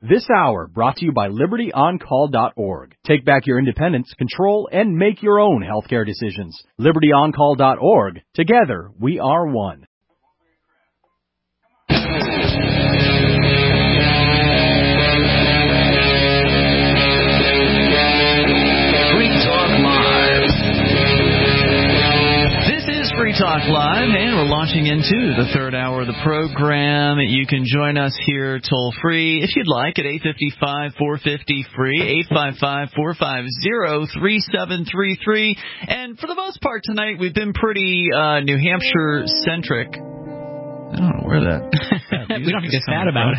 This hour brought to you by LibertyOnCall.org. Take back your independence, control, and make your own healthcare decisions. LibertyOnCall.org. Together, we are one. Free Talk Live, and we're launching into the third hour of the program. You can join us here toll-free, if you'd like, at 855-450-FREE, 855-450-3733. And for the most part tonight, we've been pretty New Hampshire-centric. I don't know where that... we don't have to get sad about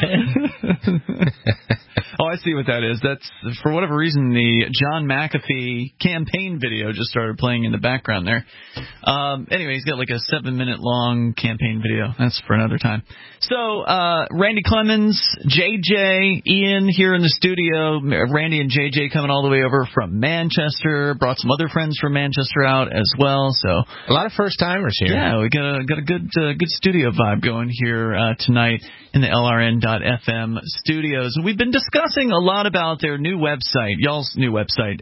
it. Oh, I see what that is. That's, for whatever reason, the John McAfee campaign video just started playing in the background there. Anyway, he's got like a 7-minute-long campaign video. That's for another time. So, Randy Clemens, JJ, Ian here in the studio. Randy and JJ coming all the way over from Manchester. Brought some other friends from Manchester out as well. So a lot of first-timers here. Yeah, we got a good studio vibe going here tonight in the LRN.FM studios. And we've been discussing a lot about their new website, y'all's new website,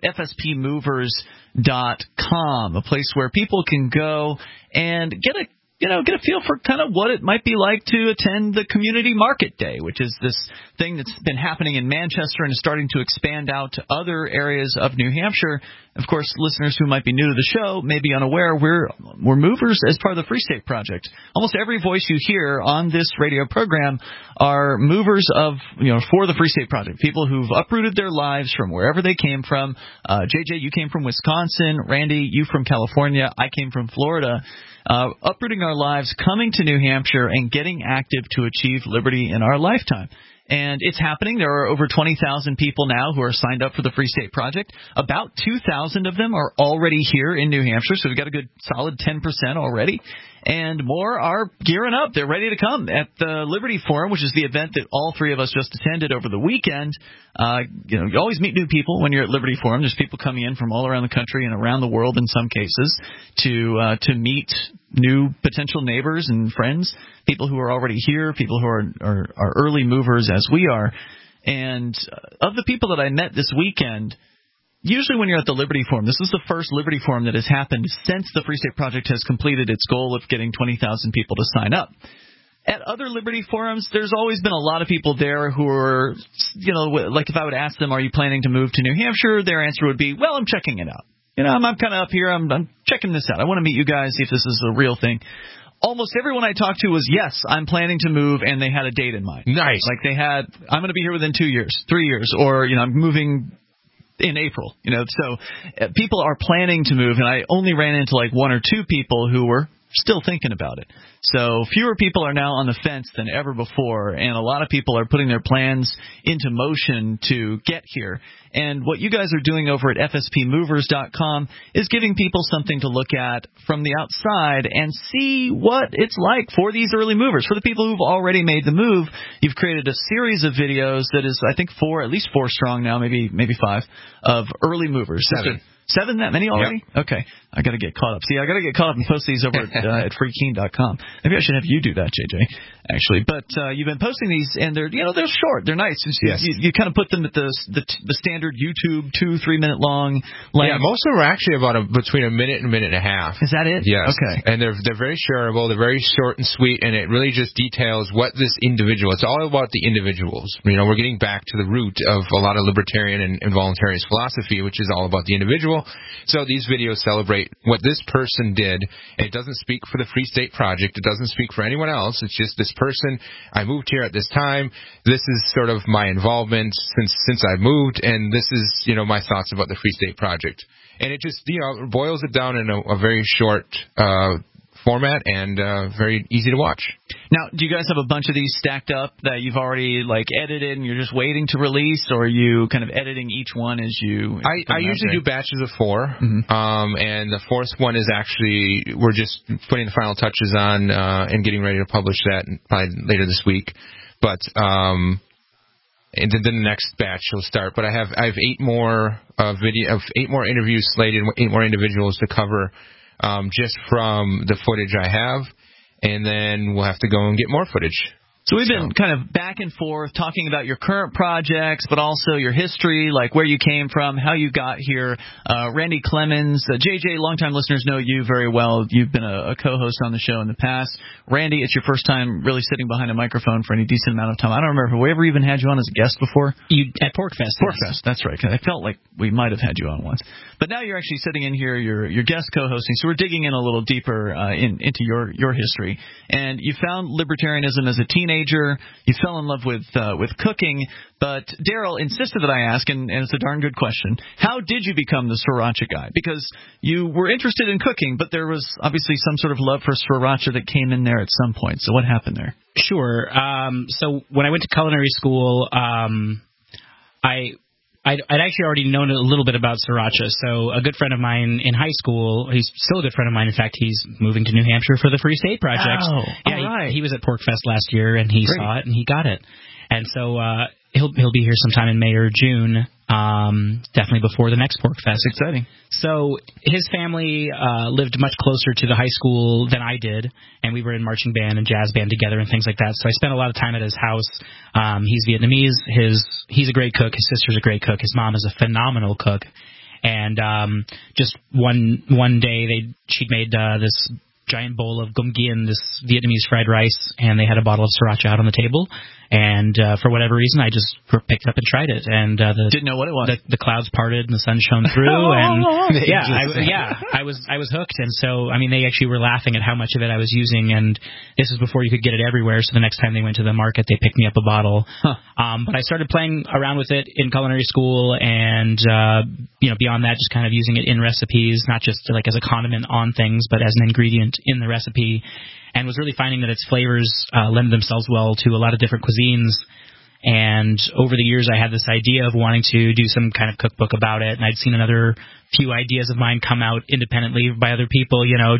fspmovers.com, a place where people can go and get a feel for kind of what it might be like to attend the Community Market Day, which is this thing that's been happening in Manchester and is starting to expand out to other areas of New Hampshire. Of course, listeners who might be new to the show may be unaware, we're movers as part of the Free State Project. Almost every voice you hear on this radio program are movers of, for the Free State Project, people who've uprooted their lives from wherever they came from. JJ, you came from Wisconsin. Randy, you from California. I came from Florida. Uprooting our lives, coming to New Hampshire, and getting active to achieve liberty in our lifetime. And it's happening. There are over 20,000 people now who are signed up for the Free State Project. About 2,000 of them are already here in New Hampshire, so we've got a good solid 10% already. And more are gearing up. They're ready to come at the Liberty Forum, which is the event that all three of us just attended over the weekend. You always meet new people when you're at Liberty Forum. There's people coming in from all around the country and around the world in some cases to meet new potential neighbors and friends, people who are already here, people who are early movers as we are. And of the people that I met this weekend, usually when you're at the Liberty Forum, this is the first Liberty Forum that has happened since the Free State Project has completed its goal of getting 20,000 people to sign up. At other Liberty Forums, there's always been a lot of people there who are, like if I would ask them, are you planning to move to New Hampshire? Their answer would be, well, I'm checking it out. I'm kind of up here. I'm checking this out. I want to meet you guys, see if this is a real thing. Almost everyone I talked to was, yes, I'm planning to move, and they had a date in mind. Nice. Like they had, I'm going to be here within 2 years, 3 years, or, I'm moving in April. So people are planning to move, and I only ran into like one or two people who were still thinking about it. So fewer people are now on the fence than ever before, and a lot of people are putting their plans into motion to get here. And what you guys are doing over at fspmovers.com is giving people something to look at from the outside and see what it's like for these early movers. For the people who've already made the move, you've created a series of videos that is, I think, at least four strong now, maybe five, of early movers. Seven, that many already? Yep. Okay. I got to get caught up. See, I got to get caught up and post these over at freekeen.com. Maybe I should have you do that, JJ, actually. But you've been posting these, and they're short. They're nice. Yes. You kind of put them at the standard YouTube 2-3 minute long length. Yeah, most of them are actually about between a minute and a minute and a half. Is that it? Yes. Okay. And they're very shareable. They're very short and sweet, and it really just details what this individual. It's all about the individuals. We're getting back to the root of a lot of libertarian and voluntarist philosophy, which is all about the individual. So these videos celebrate what this person did. It doesn't speak for the Free State Project. It doesn't speak for anyone else. It's just this person. I moved here at this time. This is sort of my involvement since I moved, and this is my thoughts about the Free State Project. And it just boils it down in a very short format and very easy to watch. Now, do you guys have a bunch of these stacked up that you've already edited and you're just waiting to release, or are you kind of editing each one as you? I usually do batches of 4, and the fourth one is actually we're just putting the final touches on and getting ready to publish that probably later this week. But and then the next batch will start. But I have 8 more 8 more interviews slated, 8 more individuals to cover. Just from the footage I have, and then we'll have to go and get more footage. So we've been kind of back and forth talking about your current projects, but also your history, like where you came from, how you got here. Randy Clemens, JJ, longtime listeners know you very well. You've been a co-host on the show in the past. Randy, it's your first time really sitting behind a microphone for any decent amount of time. I don't remember if we ever even had you on as a guest before. At PorkFest. PorkFest, that's right. I felt like we might have had you on once. But now you're actually sitting in here, you're guest co-hosting, so we're digging in a little deeper into your history. And you found libertarianism as a teenager. You fell in love with cooking, but Daryl insisted that I ask, and it's a darn good question, how did you become the sriracha guy? Because you were interested in cooking, but there was obviously some sort of love for sriracha that came in there at some point. So what happened there? Sure. So when I went to culinary school, I'd actually already known a little bit about sriracha. So a good friend of mine in high school, he's still a good friend of mine. In fact, he's moving to New Hampshire for the Free State Project. Oh, yeah, all right. He was at PorkFest last year, and he saw it, and he got it. And so he'll be here sometime in May or June, definitely before the next PorkFest. That's exciting. So his family lived much closer to the high school than I did, and we were in marching band and jazz band together and things like that. So I spent a lot of time at his house. He's Vietnamese. He's a great cook. His sister's a great cook. His mom is a phenomenal cook. And just one day she'd made this giant bowl of gum ghiền, this Vietnamese fried rice, and they had a bottle of sriracha out on the table. And for whatever reason, I just picked it up and tried it. And didn't know what it was. The clouds parted and the sun shone through. And I was hooked. And so, I mean, they actually were laughing at how much of it I was using. And this is before you could get it everywhere. So the next time they went to the market, they picked me up a bottle. Huh. But I started playing around with it in culinary school, and beyond that, just kind of using it in recipes, not just like as a condiment on things, but as an ingredient in the recipe. And was really finding that its flavors lend themselves well to a lot of different cuisines. And over the years, I had this idea of wanting to do some kind of cookbook about it. And I'd seen another few ideas of mine come out independently by other people,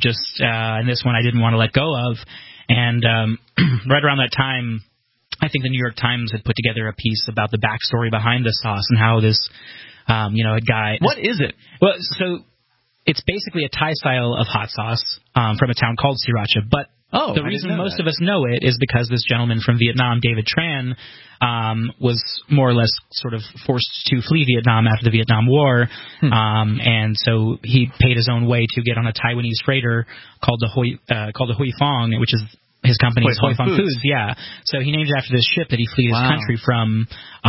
and this one I didn't want to let go of. And right around that time, I think the New York Times had put together a piece about the backstory behind the sauce and how this, a guy... What is it? Well, so it's basically a Thai style of hot sauce from a town called Sriracha, but the reason most of us know it is because this gentleman from Vietnam, David Tran, was more or less sort of forced to flee Vietnam after the Vietnam War, and so he paid his own way to get on a Taiwanese freighter called the Huy Fong, which is his company's Huy Fong Foods. Yeah. So he named it after this ship that he fled his country from,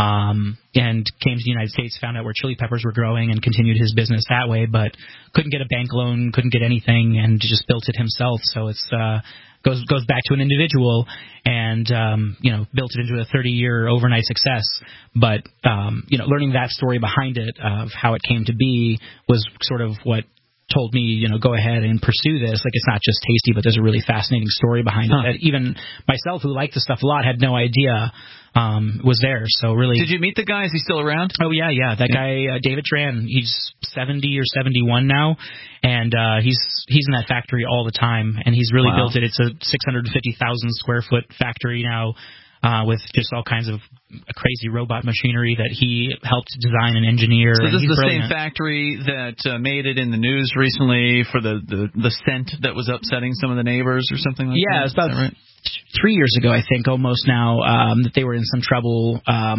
and came to the United States, found out where chili peppers were growing, and continued his business that way, but couldn't get a bank loan, couldn't get anything, and just built it himself. So it's goes back to an individual, and built it into a 30-year overnight success. But learning that story behind it, of how it came to be, was sort of what told me, go ahead and pursue this. Like, it's not just tasty, but there's a really fascinating story behind it that even myself, who liked the stuff a lot, had no idea was there. So really... Did you meet the guy? Is he still around? Oh, yeah. That guy, David Tran, he's 70 or 71 now, and he's in that factory all the time, and he's really built it. It's a 650,000 square foot factory now, with just all kinds of crazy robot machinery that he helped design and engineer. So this is the brilliant. same factory that made it in the news recently for the scent that was upsetting some of the neighbors or something like that? Yeah, it was about 3 years ago, I think, almost now, that they were in some trouble.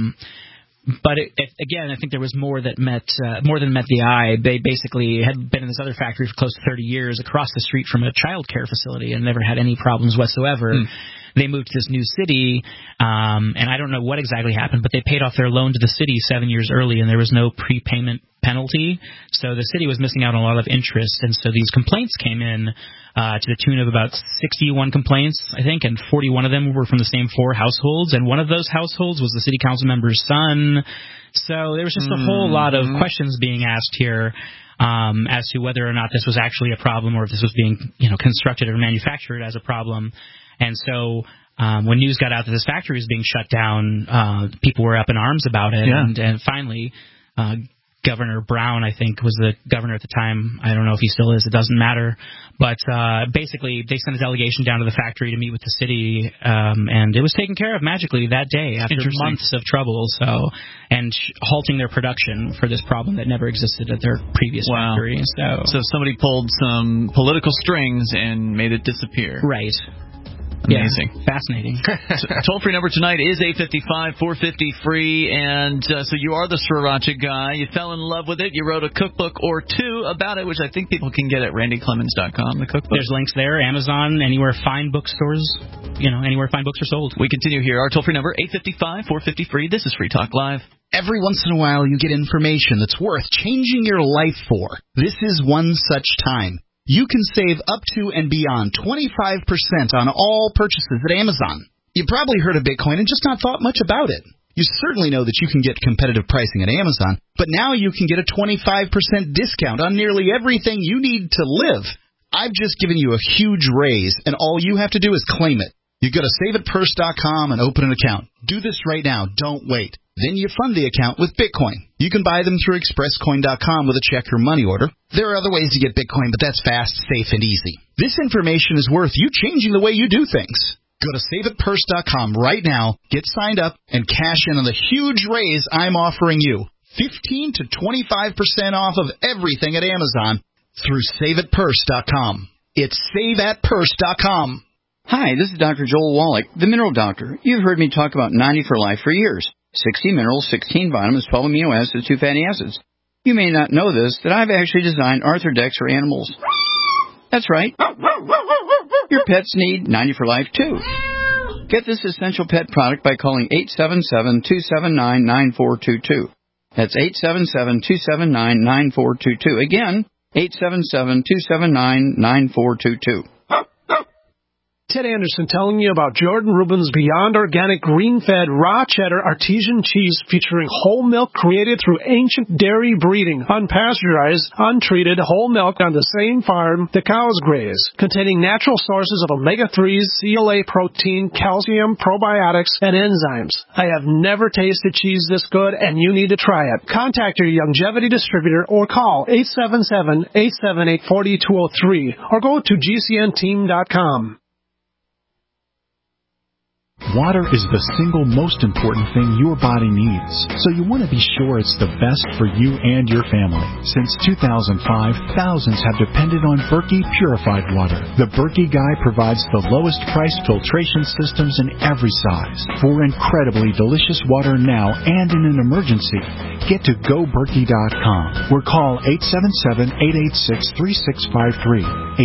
But again, I think there was more than met the eye. They basically had been in this other factory for close to 30 years across the street from a child care facility and never had any problems whatsoever. They moved to this new city, and I don't know what exactly happened, but they paid off their loan to the city 7 years early, and there was no prepayment penalty. So the city was missing out on a lot of interest, and so these complaints came in to the tune of about 61 complaints, I think, and 41 of them were from the same 4 households, and one of those households was the city council member's son. So there was just a whole lot of questions being asked here as to whether or not this was actually a problem, or if this was being constructed or manufactured as a problem. And so when news got out that this factory was being shut down, people were up in arms about it. Yeah. And finally, Governor Brown, I think, was the governor at the time. I don't know if he still is. It doesn't matter. But basically, they sent a delegation down to the factory to meet with the city, and it was taken care of magically that day after months of trouble. And halting their production for this problem that never existed at their previous factory. So somebody pulled some political strings and made it disappear. Right. Amazing. Yeah, fascinating. So, toll-free number tonight is 855-450-FREE, and so you are the Sriracha guy. You fell in love with it. You wrote a cookbook or two about it, which I think people can get at randyclemens.com, the cookbook. There's links there, Amazon, anywhere fine bookstores, anywhere fine books are sold. We continue here. Our toll-free number, 855-450-FREE. This is Free Talk Live. Every once in a while you get information that's worth changing your life for. This is one such time. You can save up to and beyond 25% on all purchases at Amazon. You probably heard of Bitcoin and just not thought much about it. You certainly know that you can get competitive pricing at Amazon, but now you can get a 25% discount on nearly everything you need to live. I've just given you a huge raise, and all you have to do is claim it. You go to saveitpurse.com and open an account. Do this right now. Don't wait. Then you fund the account with Bitcoin. You can buy them through expresscoin.com with a check or money order. There are other ways to get Bitcoin, but that's fast, safe, and easy. This information is worth you changing the way you do things. Go to saveitpurse.com right now, get signed up, and cash in on the huge raise I'm offering you. 15 to 25% off of everything at Amazon through saveitpurse.com. It's saveatpurse.com. Hi, this is Dr. Joel Wallach, the Mineral Doctor. You've heard me talk about 90 for Life for years. 60 minerals, 16 vitamins, 12 amino acids, 2 fatty acids. You may not know this, that I've actually designed Arthrodex for animals. That's right. Your pets need 90 for Life, too. Get this essential pet product by calling 877-279-9422. That's 877-279-9422. Again, 877-279-9422. Ted Anderson telling you about Jordan Rubin's Beyond Organic Green-Fed Raw Cheddar Artesian Cheese featuring whole milk created through ancient dairy breeding, unpasteurized, untreated whole milk on the same farm the cows graze, containing natural sources of omega-3s, CLA protein, calcium, probiotics, and enzymes. I have never tasted cheese this good, and you need to try it. Contact your Longevity distributor or call 877-878-4203 or go to gcnteam.com. Water is the single most important thing your body needs, so you want to be sure it's the best for you and your family. Since 2005, thousands have depended on Berkey Purified Water. The Berkey Guy provides the lowest price filtration systems in every size. For incredibly delicious water now and in an emergency, get to GoBerkey.com or call 877-886-3653.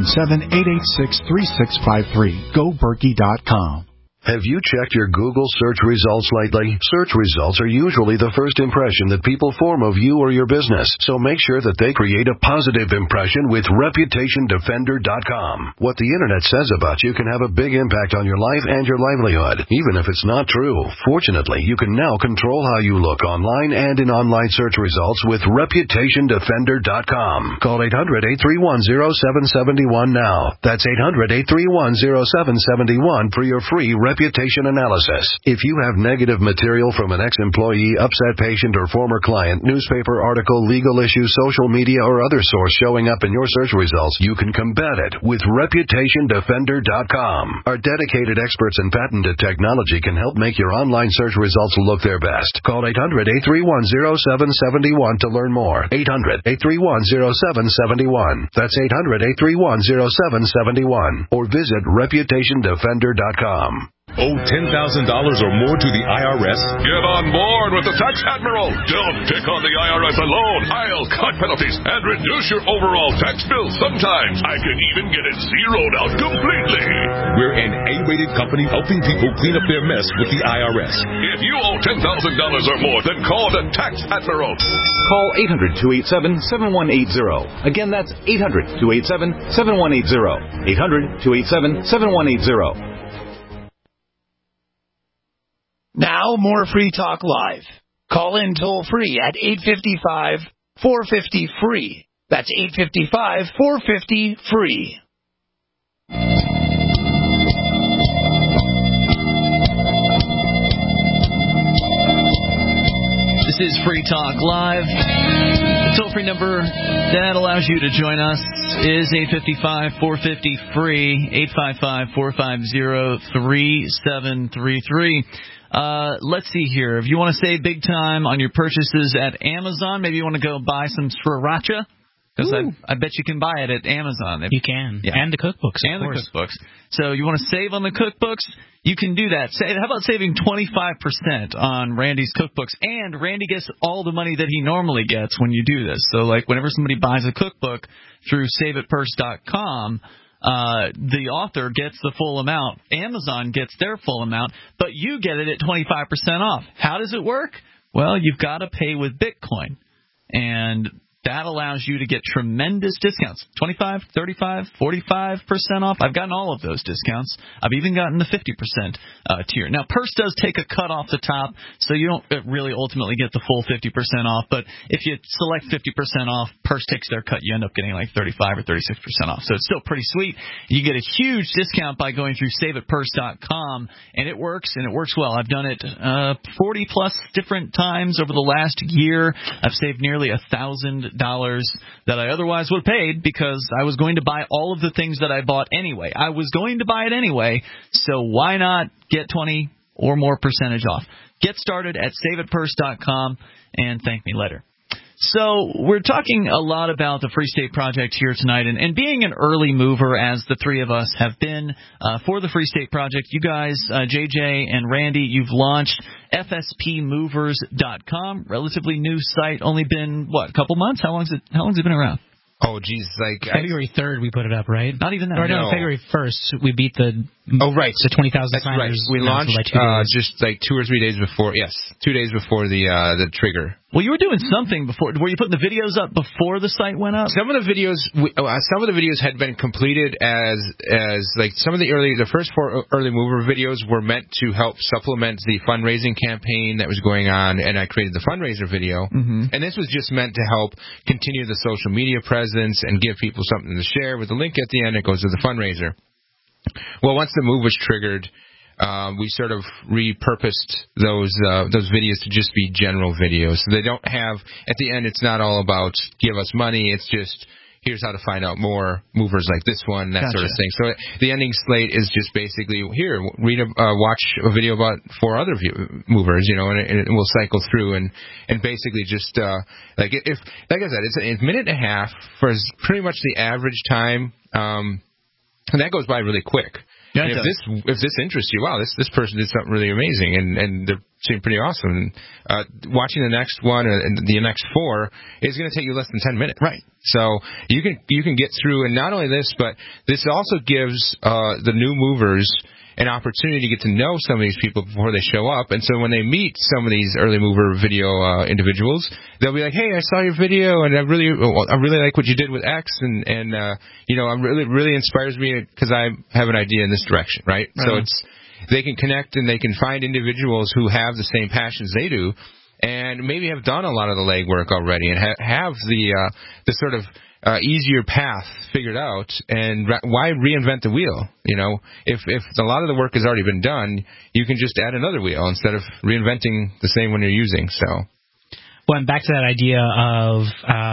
877-886-3653. GoBerkey.com. Have you checked your Google search results lately? Search results are usually the first impression that people form of you or your business, so make sure that they create a positive impression with ReputationDefender.com. What the Internet says about you can have a big impact on your life and your livelihood, even if it's not true. Fortunately, you can now control how you look online and in online search results with ReputationDefender.com. Call 800-831-0771 now. That's 800-831-0771 for your free reputation analysis. If you have negative material from an ex-employee, upset patient, or former client, newspaper article, legal issue, social media, or other source showing up in your search results, you can combat it with ReputationDefender.com. Our dedicated experts and patented technology can help make your online search results look their best. Call 800-831-0771 to learn more. 800-831-0771. That's 800-831-0771. Or visit ReputationDefender.com. Owe $10,000 or more to the IRS? Get on board with the Tax Admiral. Don't pick on the IRS alone. I'll cut penalties and reduce your overall tax bill. Sometimes I can even get it zeroed out completely. We're an A-rated company helping people clean up their mess with the IRS. If you owe $10,000 or more, then call the Tax Admiral. Call 800-287-7180. Again, that's 800-287-7180. 800-287-7180. Now, more Free Talk Live. Call in toll-free at 855-450-FREE. That's 855-450-FREE. This is Free Talk Live. The toll-free number that allows you to join us is 855-450-FREE, 855-450-3733. Let's see here. If you want to save big time on your purchases at Amazon, maybe you want to go buy some Sriracha, Because I bet you can buy it at Amazon. You can. Yeah. And the cookbooks, of course. The cookbooks. So you want to save on the cookbooks? You can do that. How about saving 25% on Randy's cookbooks? And Randy gets all the money that he normally gets when you do this. So, like, whenever somebody buys a cookbook through SaveItPurse.com, the author gets the full amount. Amazon gets their full amount, but you get it at 25% off. How does it work? Well, you've got to pay with Bitcoin. And that allows you to get tremendous discounts, 25, 35, 45% off. I've gotten all of those discounts. I've even gotten the 50% tier. Now, Purse does take a cut off the top, so you don't really ultimately get the full 50% off. But if you select 50% off, Purse takes their cut. You end up getting like 35 or 36% off. So it's still pretty sweet. You get a huge discount by going through SaveItPurse.com, and it works well. I've done it 40-plus different times over the last year. I've saved nearly $1,000 that I otherwise would have paid because I was going to buy all of the things that I bought anyway. I was going to buy it anyway, so why not get 20 or more percentage off? Get started at SaveItPurse.com and thank me later. So we're talking a lot about the Free State Project here tonight, and being an early mover, as the three of us have been for the Free State Project. You guys, JJ and Randy, you've launched FSPmovers.com, relatively new site, only been, a couple months? How long's it been around? Oh, geez, February 3rd we put it up, right? Not even that. Or no, February 1st we beat the... Oh, right. The 20,000 signers. Right. We launched just like 2 or 3 days before. Yes, 2 days before the trigger. Well, you were doing something before. Were you putting the videos up before the site went up? Some of the videos had been completed as like some of the first 4 early mover videos were meant to help supplement the fundraising campaign that was going on, and I created the fundraiser video. Mm-hmm. And this was just meant to help continue the social media presence and give people something to share. With the link at the end, it goes to the fundraiser. Well, once the move was triggered, we sort of repurposed those videos to just be general videos. So they don't have, at the end, it's not all about give us money. It's just here's how to find out more movers like this one, that sort of thing. So the ending slate is just basically here, watch a video about 4 other movers, and we'll cycle through and basically just like I said, it's a minute and a half for pretty much the average time. And that goes by really quick. Yeah, and if this interests you, wow, this person did something really amazing, and they seem pretty awesome. Watching the next one and the next 4 is going to take you less than 10 minutes. Right. So you can get through, and not only this, but this also gives the new movers an opportunity to get to know some of these people before they show up. And so when they meet some of these early mover video individuals, they'll be like, hey, I saw your video, and I really like what you did with X, and it really inspires me because I have an idea in this direction, right? So they can connect, and they can find individuals who have the same passions they do, and maybe have done a lot of the legwork already, and have the sort of easier path figured out. And why reinvent the wheel? If a lot of the work has already been done, you can just add another wheel instead of reinventing the same one you're using. So, well, and back to that idea of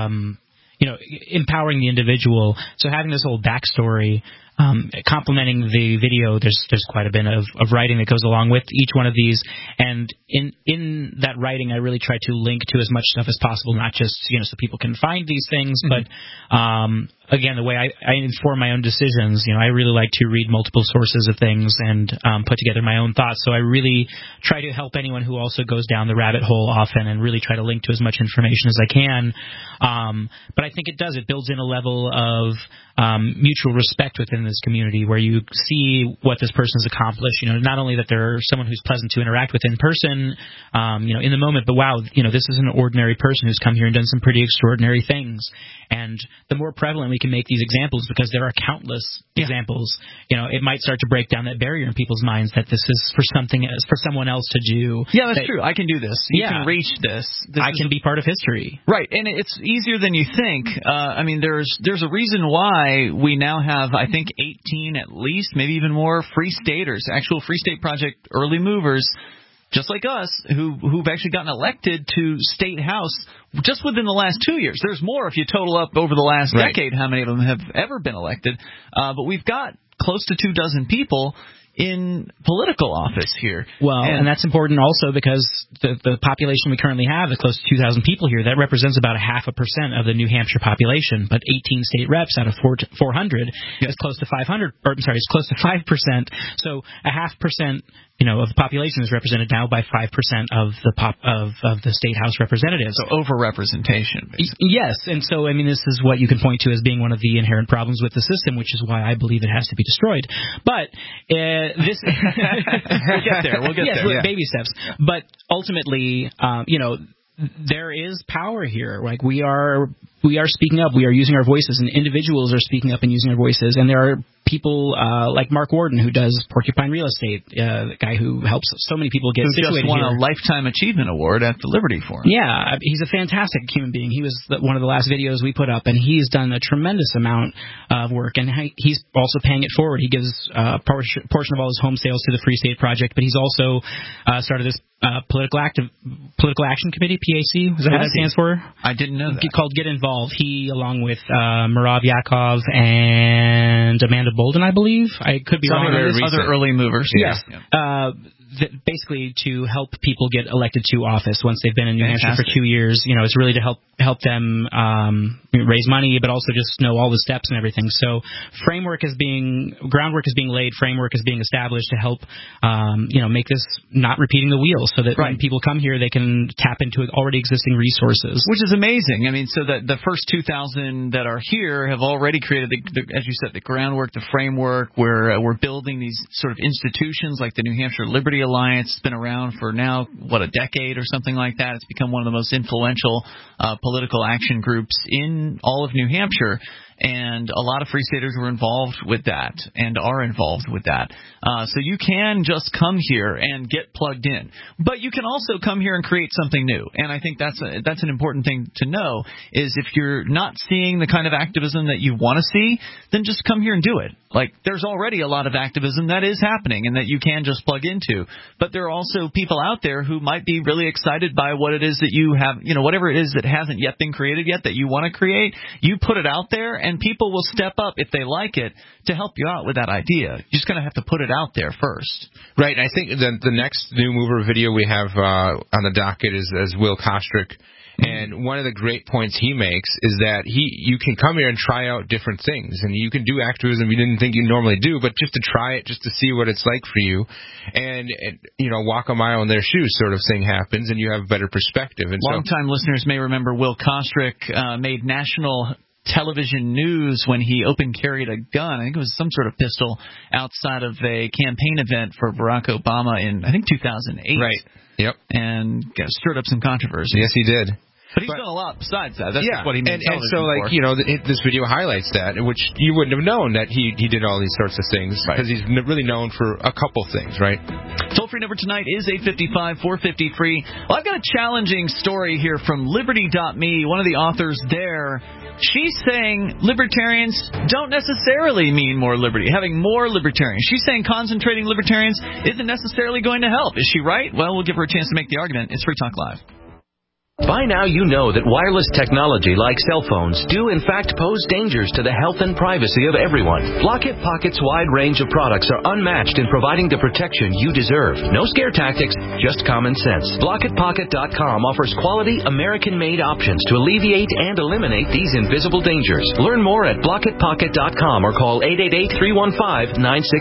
empowering the individual. So having this whole backstory, complementing the video, there's quite a bit of writing that goes along with each one of these, and in that writing I really try to link to as much stuff as possible, not just so people can find these things, but again, the way I inform my own decisions, I really like to read multiple sources of things and put together my own thoughts. So I really try to help anyone who also goes down the rabbit hole often, and really try to link to as much information as I can. But I think it builds in a level of mutual respect within this community, where you see what this person has accomplished. Not only that they're someone who's pleasant to interact with in person, in the moment, but wow, this is an ordinary person who's come here and done some pretty extraordinary things. And the more prevalent we can make these examples, because there are countless examples, it might start to break down that barrier in people's minds that this is for someone else to do. Yeah, that's true. I can do this. You can reach this. I can be part of history. Right, and it's easier than you think. There's a reason why we now have, I think, 18 at least, maybe even more, Free Staters, actual Free State Project early movers, just like us, who've actually gotten elected to State House just within the last 2 years. There's more if you total up over the last decade how many of them have ever been elected. But we've got close to 24 people in political office here. Well, and that's important also because the population we currently have is close to 2,000 people here. That represents about 0.5% of the New Hampshire population, but 18 state reps out of 400 is close to 500. Or, I'm sorry, it's close to 5%. So 0.5%, of the population is represented now by 5% of the state house representatives. So overrepresentation, basically. Yes, and so this is what you can point to as being one of the inherent problems with the system, which is why I believe it has to be destroyed. But this, we'll get there. Yes, baby steps. But ultimately, there is power here. Like we are speaking up. We are using our voices, and individuals are speaking up and using their voices. And there are people like Mark Warden, who does Porcupine Real Estate, the guy who helps so many people get situated just won here. a Lifetime Achievement Award at the Liberty Forum. Yeah, he's a fantastic human being. He was one of the last videos we put up, and he's done a tremendous amount of work. And he's also paying it forward. He gives a portion of all his home sales to the Free State Project, but he's also started this Political Action Committee, PAC. Is that what that stands for? I didn't know that. Called Get Involved. He, along with Merav Yaakov and Amanda Bolden, I believe. I could be wrong. Other early movers. Yes. Basically to help people get elected to office once they've been in New Hampshire for 2 years. It's really to help them raise money, but also just know all the steps and everything. So groundwork is being laid, framework is being established to help make this not repeating the wheel, so that when people come here, they can tap into already existing resources. Which is amazing. So that the first 2,000 that are here have already created, as you said, the groundwork, the framework, where we're building these sort of institutions like the New Hampshire Liberty Alliance. It's been around for now, a decade or something like that. It's become one of the most influential political action groups in all of New Hampshire. And a lot of Free Staters were involved with that and are involved with that. So you can just come here and get plugged in. But you can also come here and create something new. And I think that's an important thing to know, is if you're not seeing the kind of activism that you want to see, then just come here and do it. Like, there's already a lot of activism that is happening and that you can just plug into. But there are also people out there who might be really excited by what it is that you have, whatever it is that hasn't yet been created yet that you want to create. You put it out there, and people will step up if they like it to help you out with that idea. You're just going to have to put it out there first. Right. I think the next new mover video we have on the docket is Will Kostrick. And one of the great points he makes is that you can come here and try out different things, and you can do activism you didn't think you normally do, but just to try it, just to see what it's like for you, and walk a mile in their shoes sort of thing happens, and you have better perspective. And long-time listeners may remember Will Kostrick made national television news when he open carried a gun. I think it was some sort of pistol outside of a campaign event for Barack Obama in, I think, 2008. Right. Yep. And stirred up some controversy. Yes, he did. But he's done a lot besides that. That's just what he made television for. This video highlights that, which you wouldn't have known that he did all these sorts of things, because he's really known for a couple things, right? Toll-free number tonight is 855-450-FREE. Well, I've got a challenging story here from Liberty.me, one of the authors there. She's saying libertarians don't necessarily mean more liberty, having more libertarians. She's saying concentrating libertarians isn't necessarily going to help. Is she right? Well, we'll give her a chance to make the argument. It's Free Talk Live. By now you know that wireless technology like cell phones do in fact pose dangers to the health and privacy of everyone. Blockit Pocket's wide range of products are unmatched in providing the protection you deserve. No scare tactics, just common sense. BlockitPocket.com offers quality American-made options to alleviate and eliminate these invisible dangers. Learn more at BlockitPocket.com or call 888-315-9618.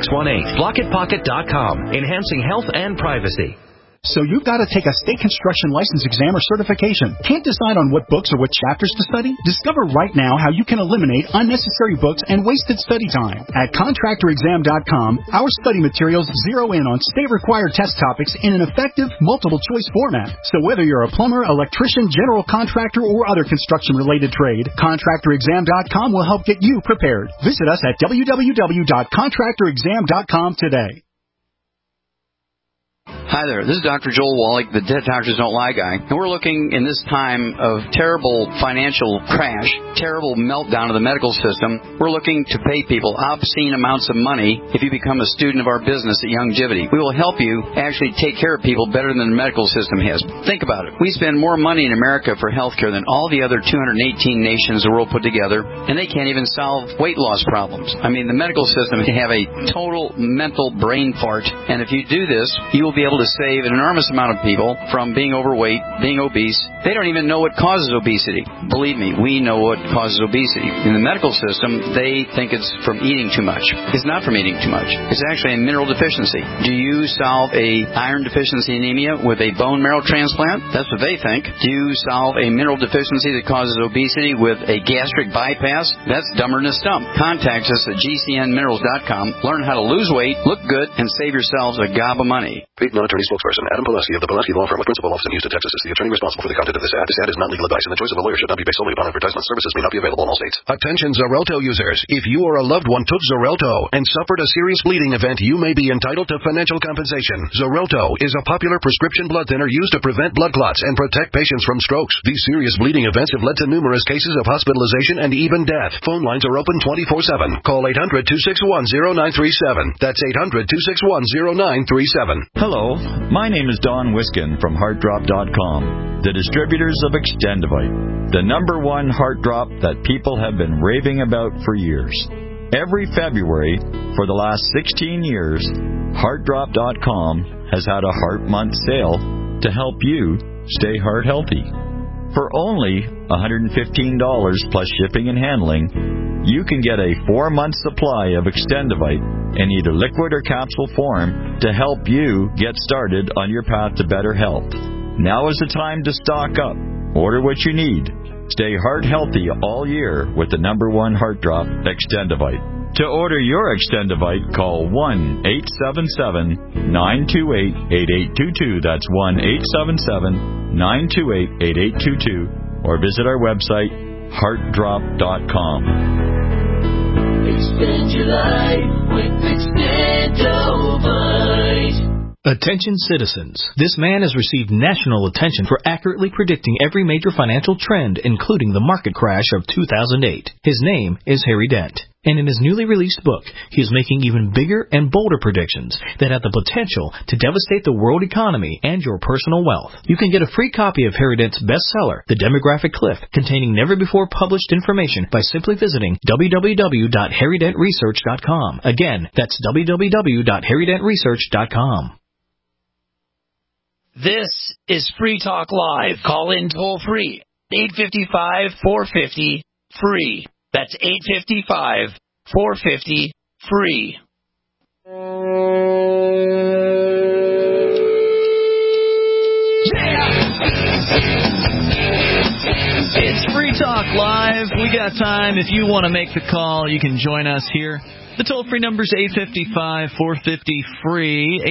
BlockitPocket.com, enhancing health and privacy. So you've got to take a state construction license exam or certification. Can't decide on what books or what chapters to study? Discover right now how you can eliminate unnecessary books and wasted study time. At ContractorExam.com, our study materials zero in on state-required test topics in an effective, multiple-choice format. So whether you're a plumber, electrician, general contractor, or other construction-related trade, ContractorExam.com will help get you prepared. Visit us at www.contractorexam.com today. Hi there, this is Dr. Joel Wallach, the Dead Doctors Don't Lie guy, and we're looking in this time of terrible financial crash, terrible meltdown of the medical system, we're looking to pay people obscene amounts of money if you become a student of our business at Youngevity. We will help you actually take care of people better than the medical system has. Think about it. We spend more money in America for health care than all the other 218 nations of the world put together, and they can't even solve weight loss problems. I mean, the medical system can have a total mental brain fart, and if you do this, you will be able to save an enormous amount of people from being overweight, being obese. They don't even know what causes obesity. Believe me, we know what causes obesity. In the medical system, they think it's from eating too much. It's not from eating too much. It's actually a mineral deficiency. Do you solve a iron deficiency anemia with a bone marrow transplant? That's what they think. Do you solve a mineral deficiency that causes obesity with a gastric bypass? That's dumber than a stump. Contact us at gcnminerals.com. Learn how to lose weight, look good, and save yourselves a gob of money. Paid non-attorney spokesperson Adam Pileski of the Pileski Law Firm with principal office in Houston, Texas is the attorney responsible for the content of this ad. This ad is not legal advice, and the choice of a lawyer should not be based solely upon advertisement. Services may not be available in all states. Attention Xarelto users. If you or a loved one took Xarelto and suffered a serious bleeding event, you may be entitled to financial compensation. Xarelto is a popular prescription blood thinner used to prevent blood clots and protect patients from strokes. These serious bleeding events have led to numerous cases of hospitalization and even death. Phone lines are open 24/7. Call 800-261-0937. That's 800-261-0937. Hello, my name is Don Wiskin from HeartDrop.com, the distributors of Extendivite, the #1 heart drop that people have been raving about for years. Every February for the last 16 years, HeartDrop.com has had a Heart Month sale to help you stay heart healthy. For only $115 plus shipping and handling, you can get a 4-month supply of Extendivite in either liquid or capsule form to help you get started on your path to better health. Now is the time to stock up. Order what you need. Stay heart healthy all year with the #1 heart drop, Extendivite. To order your Extendivite, call 1-877-928-8822. That's 1-877-928-8822. Or visit our website, heartdrop.com. Extend your life with Extendivite. Attention citizens. This man has received national attention for accurately predicting every major financial trend, including the market crash of 2008. His name is Harry Dent. And in his newly released book, he is making even bigger and bolder predictions that have the potential to devastate the world economy and your personal wealth. You can get a free copy of Harry Dent's bestseller, The Demographic Cliff, containing never-before-published information by simply visiting www.harrydentresearch.com. Again, that's www.harrydentresearch.com. This is Free Talk Live. Call in toll free. 855-450-FREE. That's 855-450-FREE. It's Free Talk Live. We got time. If you want to make the call, you can join us here. The toll-free number is 855-450-FREE,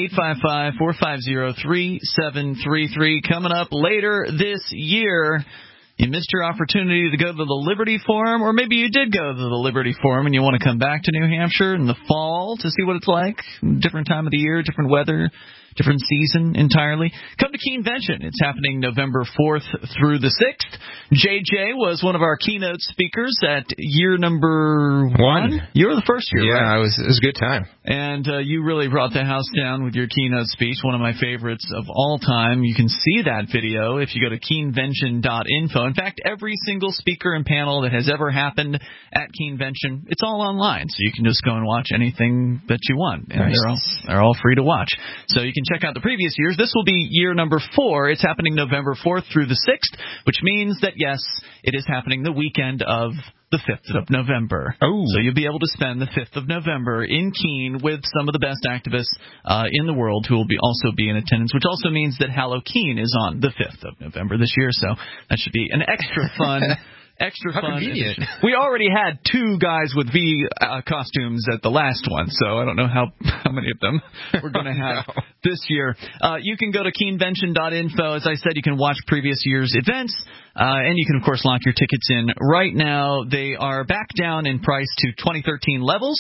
855-450-3733. Coming up later this year, you missed your opportunity to go to the Liberty Forum, or maybe you did go to the Liberty Forum and you want to come back to New Hampshire in the fall to see what it's like. Different time of the year, different weather, different season entirely. Come to Keenvention. It's happening November 4th through the 6th. JJ was one of our keynote speakers at year number 1. You were the first year, right? Yeah, it was a good time. And you really brought the house down with your keynote speech, one of my favorites of all time. You can see that video if you go to keenvention.info. In fact, every single speaker and panel that has ever happened at Keenvention, it's all online, so you can just go and watch anything that you want. And they're all free to watch. So you can check out the previous years. This will be year number 4. It's happening November 4th through the 6th, which means that, yes, it is happening the weekend of the 5th of November. Oh. So you'll be able to spend the 5th of November in Keene with some of the best activists in the world who will also be in attendance, which also means that Halloween is on the 5th of November this year, so that should be an extra fun How convenient. We already had 2 guys with V costumes at the last one, so I don't know how many of them we're going to have this year. You can go to keenvention.info. As I said, you can watch previous year's events, and you can, of course, lock your tickets in right now. They are back down in price to 2013 levels.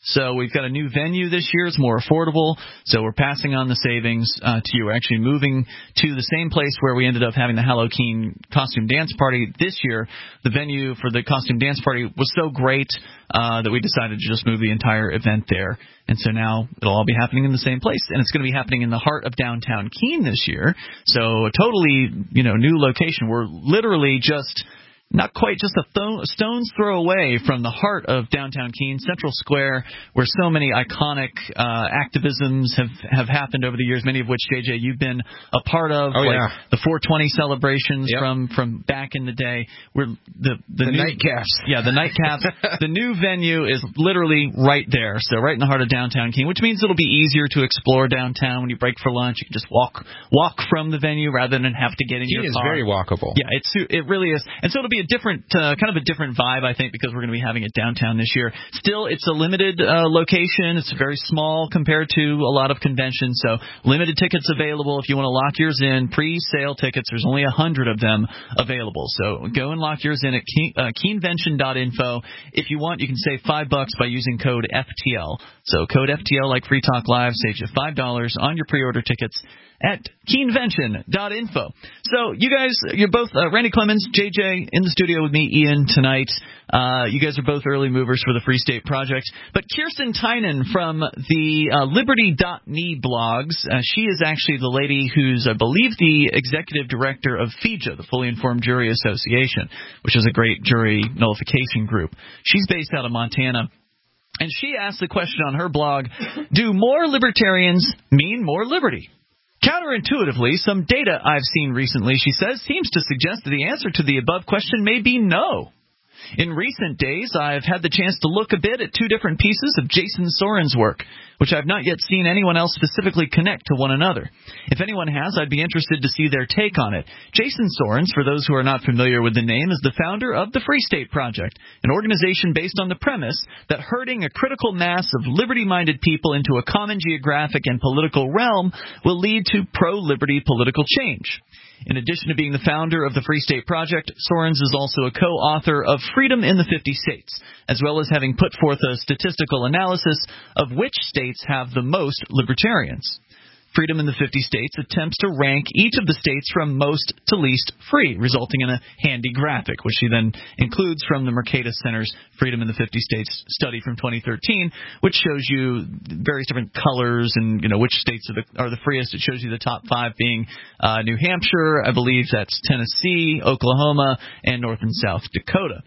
So we've got a new venue this year. It's more affordable. So we're passing on the savings to you. We're actually moving to the same place where we ended up having the Halloween costume dance party this year. The venue for the costume dance party was so great that we decided to just move the entire event there. And so now it'll all be happening in the same place. And it's going to be happening in the heart of downtown Keene this year. So a totally, new location. We're literally just not quite just a stone's throw away from the heart of downtown Keene, Central Square, where so many iconic activisms have happened over the years, many of which, JJ, you've been a part of, the 420 celebrations from back in the day. Where the nightcaps. Yeah, the nightcaps. The new venue is literally right there, so right in the heart of downtown Keene, which means it'll be easier to explore downtown. When you break for lunch, you can just walk from the venue rather than have to get in your car. Keene is very walkable. Yeah, it really is. And so it'll be a different, kind of a different vibe, I think, because we're going to be having it downtown this year. Still, it's a limited location. It's very small compared to a lot of conventions, so limited tickets available. If you want to lock yours in, pre-sale tickets, there's only 100 of them available. So go and lock yours in at keenvention.info. If you want, you can save $5 by using code FTL. So code FTL, like Free Talk Live, saves you $5 on your pre-order tickets at keenvention.info. So you guys, you're both Randy Clemens, JJ, in the studio with me, Ian, tonight. You guys are both early movers for the Free State Project. But Kirsten Tynan from the Liberty.me blogs, she is actually the lady who's, I believe, the executive director of FIJA, the Fully Informed Jury Association, which is a great jury nullification group. She's based out of Montana. And she asked the question on her blog, do more libertarians mean more liberty? Counterintuitively, some data I've seen recently, she says, seems to suggest that the answer to the above question may be no. In recent days, I've had the chance to look a bit at two different pieces of Jason Soren's work, which I've not yet seen anyone else specifically connect to one another. If anyone has, I'd be interested to see their take on it. Jason Sorens, for those who are not familiar with the name, is the founder of the Free State Project, an organization based on the premise that herding a critical mass of liberty-minded people into a common geographic and political realm will lead to pro-liberty political change. In addition to being the founder of the Free State Project, Sorens is also a co-author of Freedom in the 50 States, as well as having put forth a statistical analysis of which states have the most libertarians. Freedom in the 50 States attempts to rank each of the states from most to least free, resulting in a handy graphic, which she then includes from the Mercatus Center's Freedom in the 50 States study from 2013, which shows you various different colors and which states are the freest. It shows you the top 5 being New Hampshire, I believe that's Tennessee, Oklahoma, and North and South Dakota.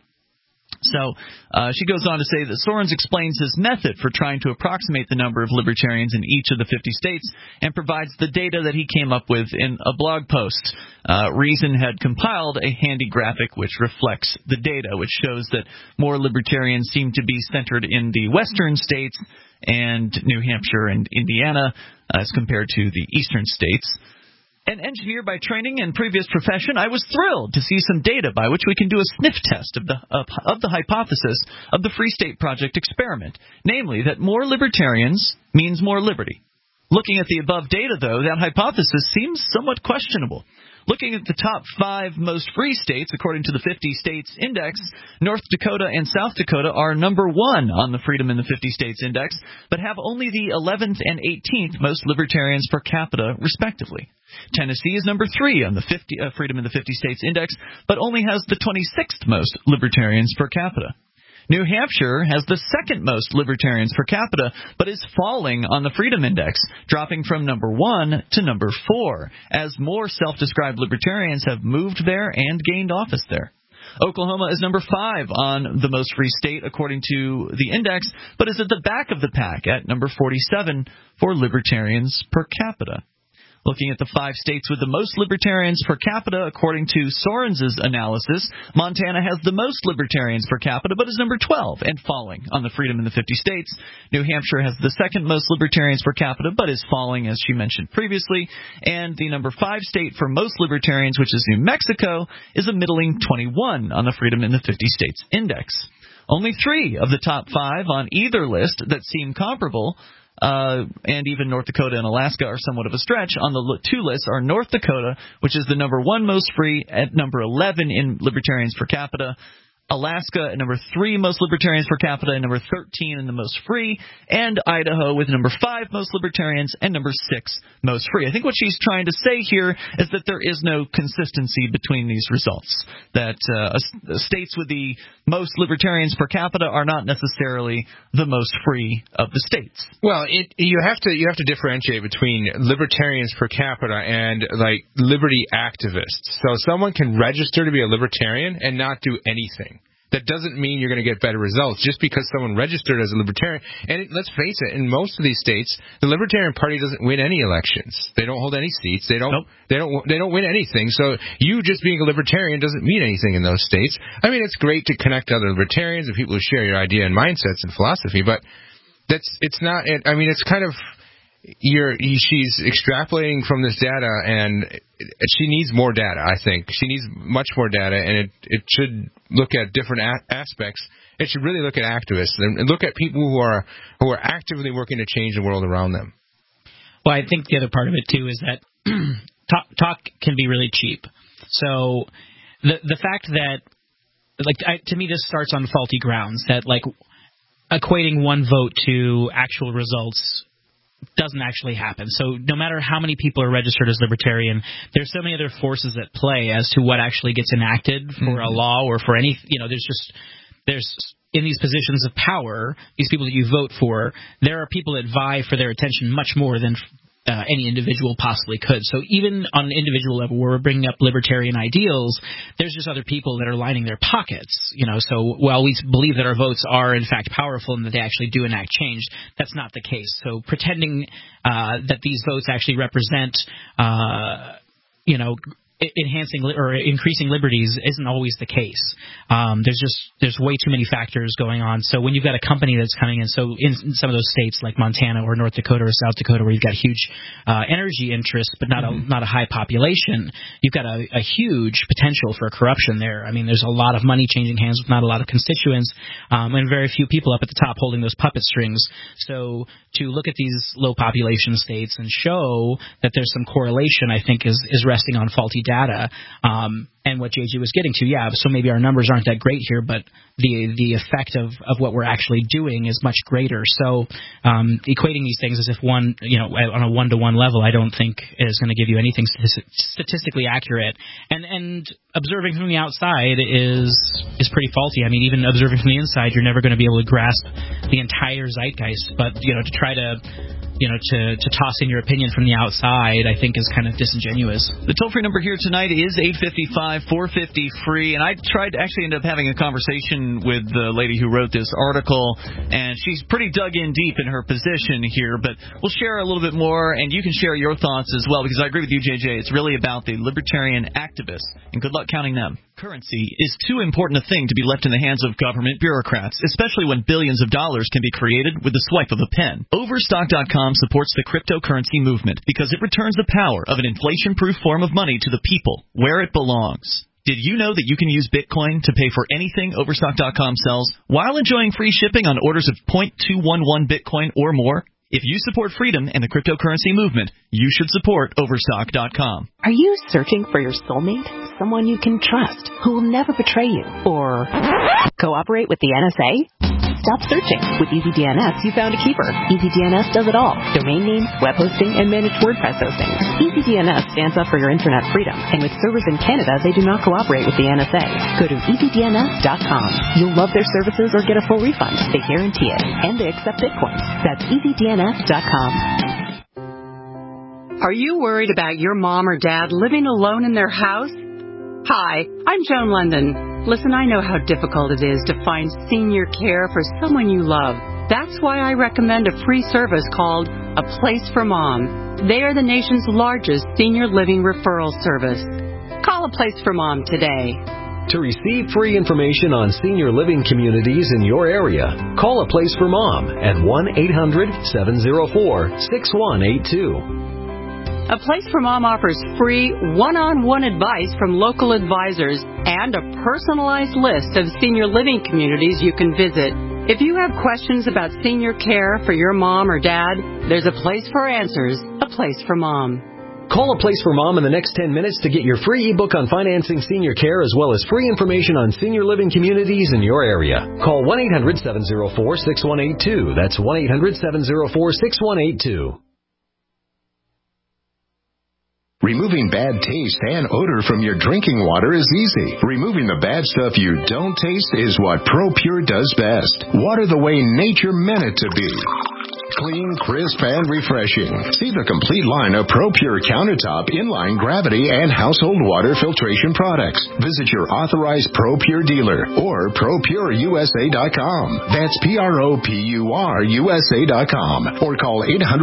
So she goes on to say that Sorens explains his method for trying to approximate the number of libertarians in each of the 50 states and provides the data that he came up with in a blog post. Reason had compiled a handy graphic which reflects the data, which shows that more libertarians seem to be centered in the western states and New Hampshire and Indiana as compared to the eastern states. An engineer by training and previous profession, I was thrilled to see some data by which we can do a sniff test of the hypothesis of the Free State Project experiment, namely that more libertarians means more liberty. Looking at the above data, though, that hypothesis seems somewhat questionable. Looking at the top 5 most free states, according to the 50 States Index, North Dakota and South Dakota are number 1 on the Freedom in the 50 States Index, but have only the 11th and 18th most libertarians per capita, respectively. Tennessee is number 3 on the Freedom in the 50 States Index, but only has the 26th most libertarians per capita. New Hampshire has the 2nd most libertarians per capita, but is falling on the Freedom Index, dropping from number 1 to number 4, as more self-described libertarians have moved there and gained office there. Oklahoma is number 5 on the most free state, according to the index, but is at the back of the pack at number 47 for libertarians per capita. Looking at the 5 states with the most libertarians per capita, according to Sorens' analysis, Montana has the most libertarians per capita, but is number 12 and falling on the Freedom in the 50 States. New Hampshire has the 2nd most libertarians per capita, but is falling, as she mentioned previously. And the number 5 state for most libertarians, which is New Mexico, is a middling 21 on the Freedom in the 50 States Index. Only 3 of the top 5 on either list that seem comparable, and even North Dakota and Alaska are somewhat of a stretch. On the 2 lists are North Dakota, which is the number 1 most free, at number 11 in libertarians per capita, Alaska at number 3 most libertarians per capita and number 13 and the most free, and Idaho with number 5 most libertarians and number 6 most free. I think what she's trying to say here is that there is no consistency between these results, that states with the most libertarians per capita are not necessarily the most free of the states. Well, you have to differentiate between libertarians per capita and like liberty activists. So someone can register to be a libertarian and not do anything. That doesn't mean you're going to get better results just because someone registered as a libertarian. And let's face it, in most of these states, the Libertarian Party doesn't win any elections. They don't hold any seats. They don't win anything. So you just being a libertarian doesn't mean anything in those states. I mean, it's great to connect to other libertarians and people who share your idea and mindsets and philosophy, but it's not. I mean, it's kind of. She's extrapolating from this data, and she needs more data, I think. She needs much more data, and it should look at different aspects. It should really look at activists and look at people who are actively working to change the world around them. Well, I think the other part of it, too, is that talk can be really cheap. So the fact that, to me, this starts on faulty grounds, that, equating one vote to actual results doesn't actually happen. So no matter how many people are registered as libertarian, there's so many other forces at play as to what actually gets enacted for a law or for any, there's in these positions of power, these people that you vote for, there are people that vie for their attention much more than any individual possibly could. So even on an individual level where we're bringing up libertarian ideals, there's just other people that are lining their pockets. So while we believe that our votes are in fact powerful and that they actually do enact change, that's not the case. So pretending that these votes actually represent enhancing or increasing liberties isn't always the case. There's way too many factors going on. So when you've got a company that's coming in, so in some of those states like Montana or North Dakota or South Dakota where you've got huge energy interests but not a high population, you've got a huge potential for corruption there. I mean, there's a lot of money changing hands with not a lot of constituents and very few people up at the top holding those puppet strings. So to look at these low population states and show that there's some correlation, I think is resting on faulty data. And what JJ was getting to, so maybe our numbers aren't that great here, but the effect of what we're actually doing is much greater. So equating these things as if one, on a one-to-one level, I don't think is going to give you anything statistically accurate. And observing from the outside is pretty faulty. I mean, even observing from the inside, you're never going to be able to grasp the entire zeitgeist. But to try to to toss in your opinion from the outside, I think is kind of disingenuous. The toll-free number here tonight is 855-450-FREE, and I ended up having a conversation with the lady who wrote this article, and she's pretty dug in deep in her position here, but we'll share a little bit more, and you can share your thoughts as well, because I agree with you, JJ. It's really about the libertarian activists, and good luck counting them. Currency is too important a thing to be left in the hands of government bureaucrats, especially when billions of dollars can be created with the swipe of a pen. Overstock.com supports the cryptocurrency movement because it returns the power of an inflation-proof form of money to the people where it belongs. Did you know that you can use Bitcoin to pay for anything Overstock.com sells while enjoying free shipping on orders of 0.211 Bitcoin or more? If you support freedom and the cryptocurrency movement, you should support Overstock.com. Are you searching for your soulmate? Someone you can trust, who will never betray you, or cooperate with the NSA? Stop searching. With EasyDNS, you found a keeper. EasyDNS does it all. Domain names, web hosting, and managed WordPress hosting. EasyDNS stands up for your internet freedom, and with servers in Canada, they do not cooperate with the NSA. Go to EasyDNS.com. You'll love their services or get a full refund. They guarantee it, and they accept Bitcoin. That's EasyDNS.com. Are you worried about your mom or dad living alone in their house? Hi, I'm Joan London. Listen, I know how difficult it is to find senior care for someone you love. That's why I recommend a free service called A Place for Mom. They are the nation's largest senior living referral service. Call A Place for Mom today. To receive free information on senior living communities in your area, call A Place for Mom at 1-800-704-6182. A Place for Mom offers free one-on-one advice from local advisors and a personalized list of senior living communities you can visit. If you have questions about senior care for your mom or dad, there's a place for answers, A Place for Mom. Call A Place for Mom in the next 10 minutes to get your free ebook on financing senior care as well as free information on senior living communities in your area. Call 1-800-704-6182. That's 1-800-704-6182. Removing bad taste and odor from your drinking water is easy. Removing the bad stuff you don't taste is what ProPure does best. Water the way nature meant it to be. Clean, crisp, and refreshing. See the complete line of ProPure countertop, inline gravity, and household water filtration products. Visit your authorized ProPure dealer or ProPureUSA.com. That's ProPureUSA.com or call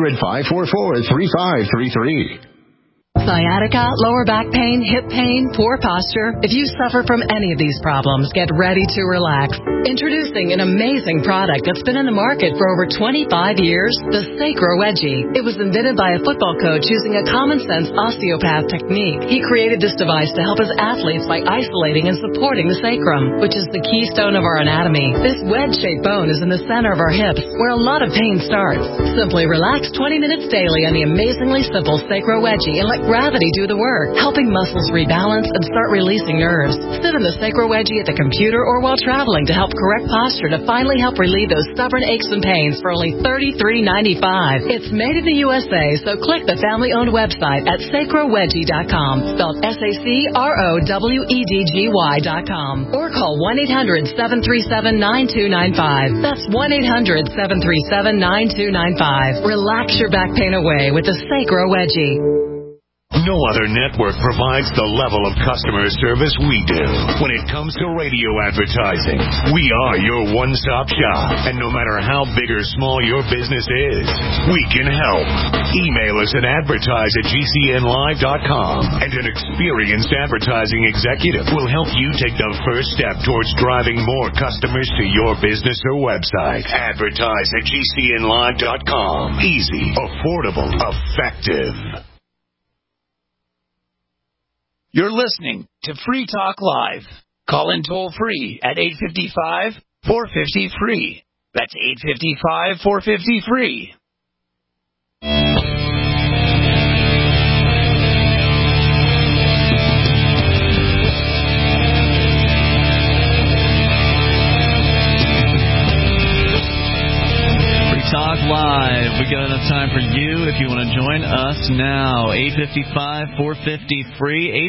800-544-3533. Sciatica, lower back pain, hip pain, poor posture. If you suffer from any of these problems, get ready to relax. Introducing an amazing product that's been in the market for over 25 years, the Sacro Wedgie. It was invented by a football coach using a common-sense osteopath technique. He created this device to help his athletes by isolating and supporting the sacrum, which is the keystone of our anatomy. This wedge-shaped bone is in the center of our hips, where a lot of pain starts. Simply relax 20 minutes daily on the amazingly simple Sacro Wedgie and let gravity do the work, helping muscles rebalance and start releasing nerves. Sit in the Sacro Wedgie at the computer or while traveling to help correct posture to finally help relieve those stubborn aches and pains for only $33.95. It's made in the USA, so click the family-owned website at sacrowedgie.com, spelled SACROWEDGY.com, or call 1-800-737-9295. That's 1-800-737-9295. Relax your back pain away with the Sacro Wedgie. No other network provides the level of customer service we do. When it comes to radio advertising, we are your one-stop shop. And no matter how big or small your business is, we can help. Email us at advertise@gcnlive.com, and an experienced advertising executive will help you take the first step towards driving more customers to your business or website. Advertise@gcnlive.com. Easy, affordable, effective. You're listening to Free Talk Live. Call in toll free at 855-450-FREE. That's 855-450-FREE. Talk Live. We got enough time for you if you want to join us now. 855-450-FREE,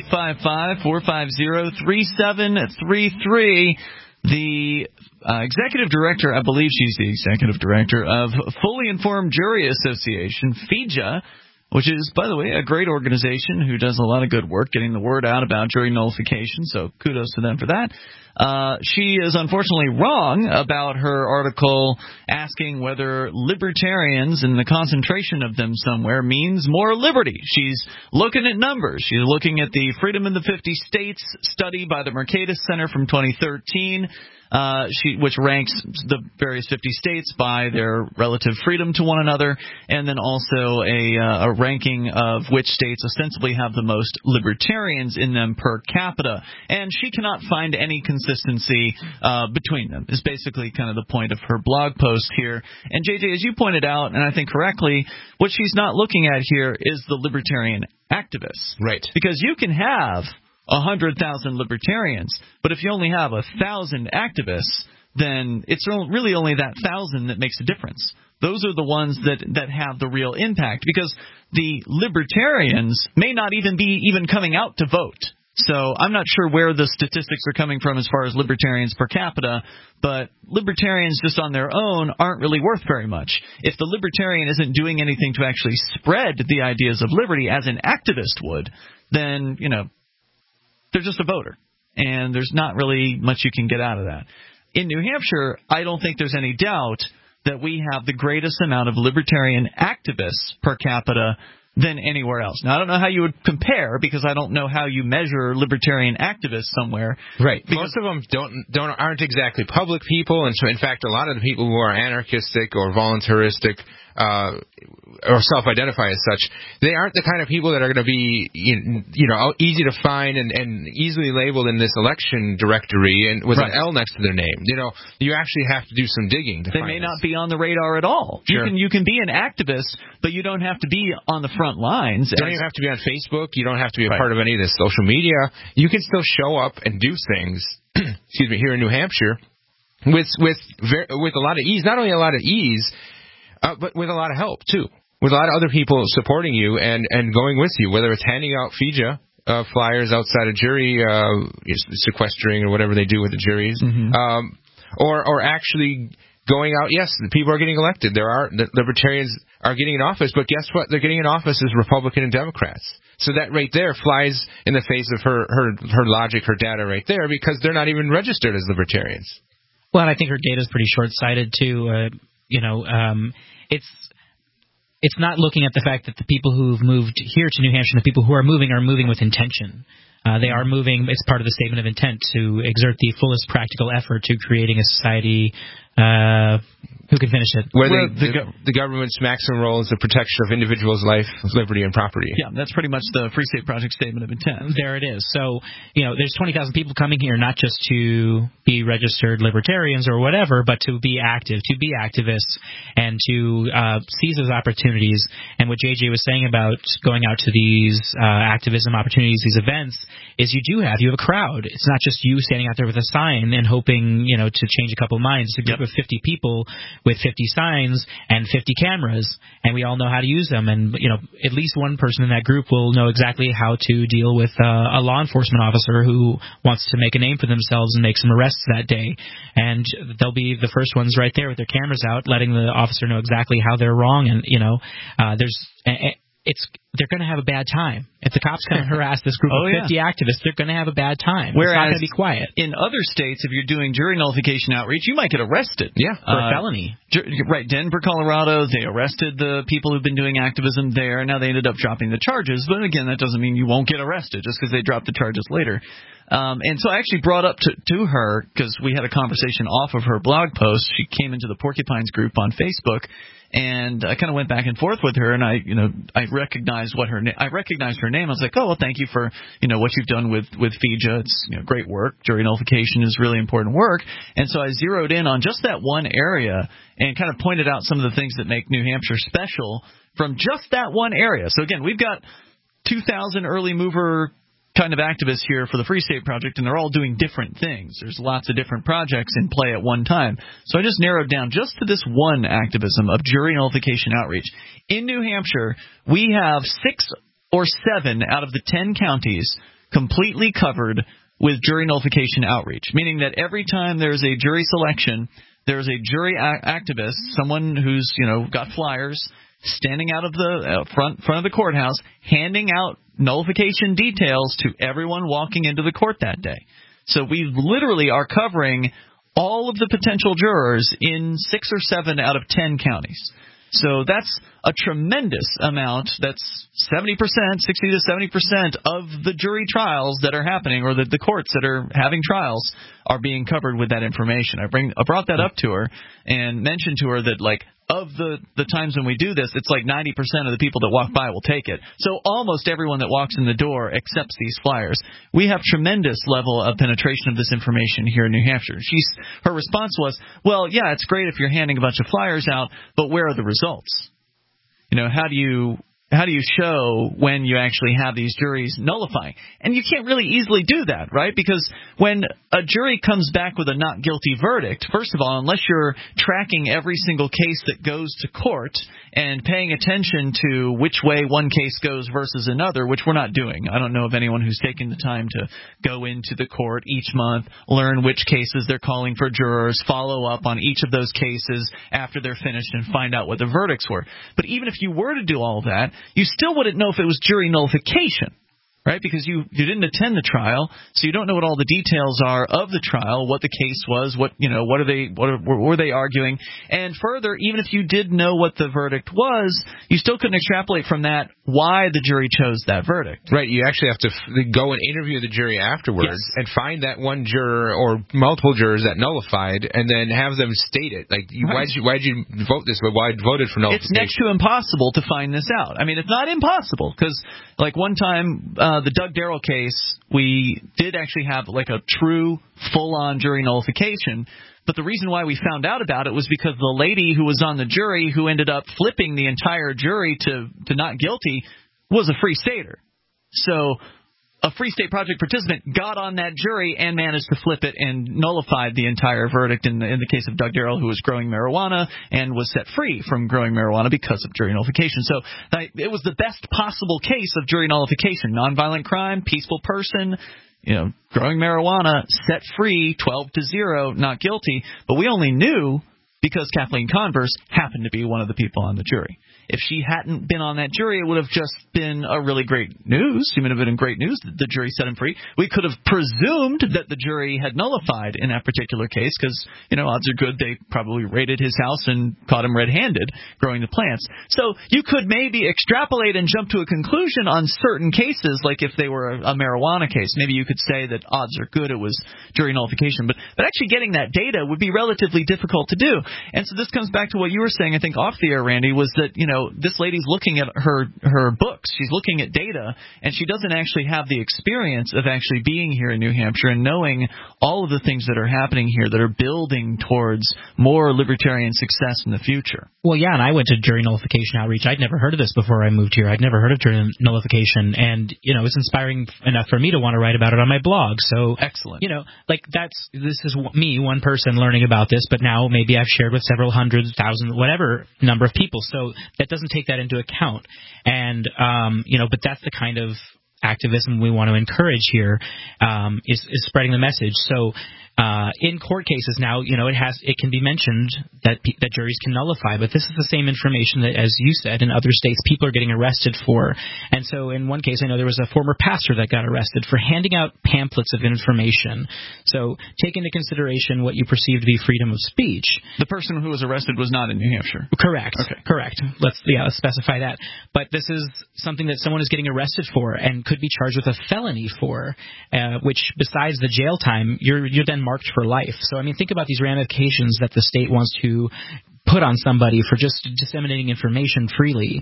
855-450-3733. The executive director, I believe she's the executive director of Fully Informed Jury Association, FIJA, which is, by the way, a great organization who does a lot of good work getting the word out about jury nullification, so kudos to them for that. She is unfortunately wrong about her article asking whether libertarians and the concentration of them somewhere means more liberty. She's looking at numbers. She's looking at the Freedom in the 50 States study by the Mercatus Center from 2013, which ranks the various 50 states by their relative freedom to one another, and then also a ranking of which states ostensibly have the most libertarians in them per capita. And she cannot find any consistency between them, is basically kind of the point of her blog post here. And, JJ, as you pointed out, and I think correctly, what she's not looking at here is the libertarian activists. Right. Because you can have 100,000 libertarians, but if you only have 1,000 activists, then it's really only that 1,000 that makes a difference. Those are the ones that have the real impact, because the libertarians may not even be coming out to vote. So I'm not sure where the statistics are coming from as far as libertarians per capita, but libertarians just on their own aren't really worth very much. If the libertarian isn't doing anything to actually spread the ideas of liberty as an activist would, then, they're just a voter, and there's not really much you can get out of that. In New Hampshire, I don't think there's any doubt that we have the greatest amount of libertarian activists per capita than anywhere else. Now, I don't know how you would compare, because I don't know how you measure libertarian activists somewhere. Right. Most of them aren't exactly public people, and so, in fact, a lot of the people who are anarchistic or voluntaristic or self-identify as such, they aren't the kind of people that are going to be, easy to find and easily labeled in this election directory and with an L next to their name. You actually have to do some digging to find They may not be on the radar at all. Sure. You can be an activist, but you don't have to be on the front front lines. You don't even have to be on Facebook. You don't have to be a part of any of this social media. You can still show up and do things, excuse me, here in New Hampshire with a lot of ease. Not only a lot of ease, but with a lot of help, too. With a lot of other people supporting you and going with you, whether it's handing out FIJA flyers outside a jury, sequestering or whatever they do with the juries, or actually going out. Yes, the people are getting elected. The Libertarians are getting in office, but guess what? They're getting in office as Republican and Democrats. So that right there flies in the face of her logic, her data right there, because they're not even registered as Libertarians. Well, and I think her data is pretty short-sighted too. It's not looking at the fact that the people who've moved here to New Hampshire, the people who are moving with intention. They are moving. It's part of the statement of intent to exert the fullest practical effort to creating a society who can finish it. Where the government's maximum role is the protection of individuals' life, liberty, and property. Yeah, that's pretty much the Free State Project statement of intent. There it is. So, there's 20,000 people coming here not just to be registered libertarians or whatever, but to be active, to be activists, and to seize those opportunities. And what JJ was saying about going out to these activism opportunities, these events, is you have a crowd. It's not just you standing out there with a sign and hoping, to change a couple minds. It's a group of 50 people with 50 signs and 50 cameras, and we all know how to use them. And, at least one person in that group will know exactly how to deal with a law enforcement officer who wants to make a name for themselves and make some arrests that day. And they'll be the first ones right there with their cameras out, letting the officer know exactly how they're wrong. And, they're going to have a bad time. If the cops come and harass this group of 50 activists, they're going to have a bad time. Whereas, it's not going to be quiet. In other states, if you're doing jury nullification outreach, you might get arrested. Yeah, for a felony. Right, Denver, Colorado, they arrested the people who've been doing activism there. Now they ended up dropping the charges. But again, that doesn't mean you won't get arrested just because they dropped the charges later. And so I actually brought up to her, because we had a conversation off of her blog post. She came into the Porcupines group on Facebook, and I kind of went back and forth with her, and I recognized I recognized her name. I was like, oh, well, thank you for what you've done with FIJA. It's great work. Jury nullification is really important work. And so I zeroed in on just that one area and kind of pointed out some of the things that make New Hampshire special from just that one area. So again, we've got 2,000 early mover kind of activists here for the Free State Project, and they're all doing different things. There's lots of different projects in play at one time. So I just narrowed down just to this one activism of jury nullification outreach. In New Hampshire, we have 6 or 7 out of the 10 counties completely covered with jury nullification outreach, meaning that every time there's a jury selection, there's a jury activist, someone who's got flyers, standing out of the front of the courthouse, handing out nullification details to everyone walking into the court that day. So we literally are covering all of the potential jurors in 6 or 7 out of 10 counties. So that's a tremendous amount. That's 70%, 60 to 70% of the jury trials that are happening, or the courts that are having trials, are being covered with that information. I brought that up to her and mentioned to her that, of the times when we do this, it's like 90% of the people that walk by will take it. So almost everyone that walks in the door accepts these flyers. We have tremendous level of penetration of this information here in New Hampshire. Her response was, well, yeah, it's great if you're handing a bunch of flyers out, but where are the results? How do you show when you actually have these juries nullifying? And you can't really easily do that, right? Because when a jury comes back with a not guilty verdict, first of all, unless you're tracking every single case that goes to court and paying attention to which way one case goes versus another, which we're not doing. I don't know of anyone who's taken the time to go into the court each month, learn which cases they're calling for jurors, follow up on each of those cases after they're finished, and find out what the verdicts were. But even if you were to do all of that, you still wouldn't know if it was jury nullification, right? Because you didn't attend the trial, so you don't know what all the details are of the trial, what the case was, what were they arguing. And further, even if you did know what the verdict was, you still couldn't extrapolate from that why the jury chose that verdict. Right, you actually have to go and interview the jury afterwards and find that one juror or multiple jurors that nullified, and then have them state it. Why'd you vote this way? Why voted for nullification? It's next to impossible to find this out. I mean, it's not impossible, because one time the Doug Darrell case, we did actually have like a true full-on jury nullification. But the reason why we found out about it was because the lady who was on the jury who ended up flipping the entire jury to not guilty was a Free Stater. So a Free State Project participant got on that jury and managed to flip it and nullified the entire verdict in the case of Doug Darrell, who was growing marijuana and was set free from growing marijuana because of jury nullification. So it was the best possible case of jury nullification. Nonviolent crime, peaceful person, growing marijuana, set free, 12-0, not guilty. But we only knew because Kathleen Converse happened to be one of the people on the jury. If she hadn't been on that jury, it would have just been a really great news. It would have been great news that the jury set him free. We could have presumed that the jury had nullified in that particular case because, odds are good they probably raided his house and caught him red-handed growing the plants. So you could maybe extrapolate and jump to a conclusion on certain cases, like if they were a marijuana case. Maybe you could say that odds are good it was jury nullification. But actually getting that data would be relatively difficult to do. And so this comes back to what you were saying, I think, off the air, Randy, was that, this lady's looking at her books. She's looking at data, and she doesn't actually have the experience of actually being here in New Hampshire and knowing all of the things that are happening here that are building towards more libertarian success in the future. Well, yeah, and I went to jury nullification outreach. I'd never heard of this before I moved here. I'd never heard of jury nullification, and, it's inspiring enough for me to want to write about it on my blog. So, excellent. This is me, one person, learning about this, but now maybe I've shared with several hundred thousand, whatever number of people. So that doesn't take that into account. And, but that's the kind of activism we want to encourage here, is spreading the message. So in court cases now, it can be mentioned that juries can nullify, but this is the same information that, as you said, in other states people are getting arrested for. And so in one case, I know there was a former pastor that got arrested for handing out pamphlets of information. So take into consideration what you perceive to be freedom of speech. The person who was arrested was not in New Hampshire. Correct. Okay. Correct. Let's specify that. But this is something that someone is getting arrested for and could be charged with a felony for, which besides the jail time, you're then marked for life. So, think about these ramifications that the state wants to put on somebody for just disseminating information freely.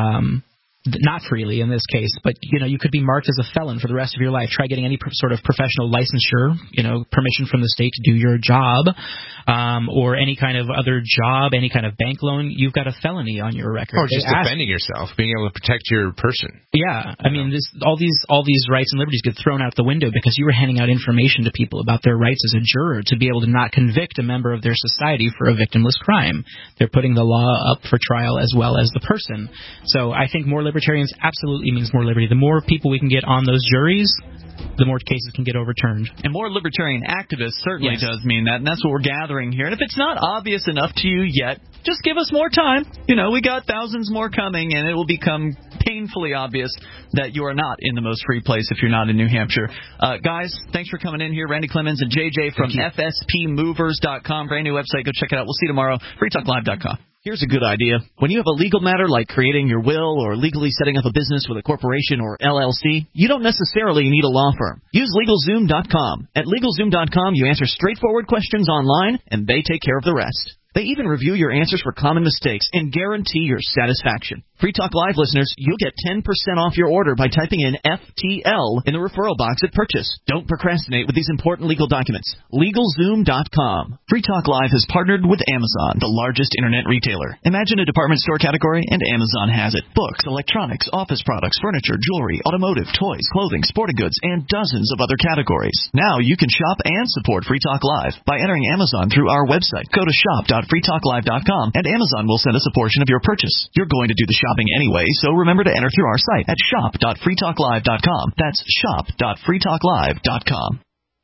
Not freely in this case, but, you could be marked as a felon for the rest of your life. Try getting any sort of professional licensure, permission from the state to do your job, or any kind of other job, any kind of bank loan. You've got a felony on your record. Or just defending yourself, being able to protect your person. Yeah, all these rights and liberties get thrown out the window because you were handing out information to people about their rights as a juror to be able to not convict a member of their society for a victimless crime. They're putting the law up for trial as well as the person. So I think more libertarians absolutely means more liberty. The more people we can get on those juries, the more cases can get overturned. And more libertarian activists certainly does mean that, and that's what we're gathering here. And if it's not obvious enough to you yet, just give us more time. We got thousands more coming, and it will become painfully obvious that you are not in the most free place if you're not in New Hampshire. Guys, thanks for coming in here. Randy Clemens and JJ from FSPmovers.com. Brand new website. Go check it out. We'll see you tomorrow. FreeTalkLive.com. Here's a good idea. When you have a legal matter like creating your will or legally setting up a business with a corporation or LLC, you don't necessarily need a law firm. Use LegalZoom.com. At LegalZoom.com, you answer straightforward questions online, and they take care of the rest. They even review your answers for common mistakes and guarantee your satisfaction. Free Talk Live listeners, you'll get 10% off your order by typing in FTL in the referral box at purchase. Don't procrastinate with these important legal documents. LegalZoom.com. Free Talk Live has partnered with Amazon, the largest internet retailer. Imagine a department store category, and Amazon has it. Books, electronics, office products, furniture, jewelry, automotive, toys, clothing, sporting goods, and dozens of other categories. Now you can shop and support Free Talk Live by entering Amazon through our website. Go to shop.freetalklive.com, and Amazon will send us a portion of your purchase. You're going to do the shopping anyway, so remember to enter through our site at shop.freetalklive.com. That's shop.freetalklive.com.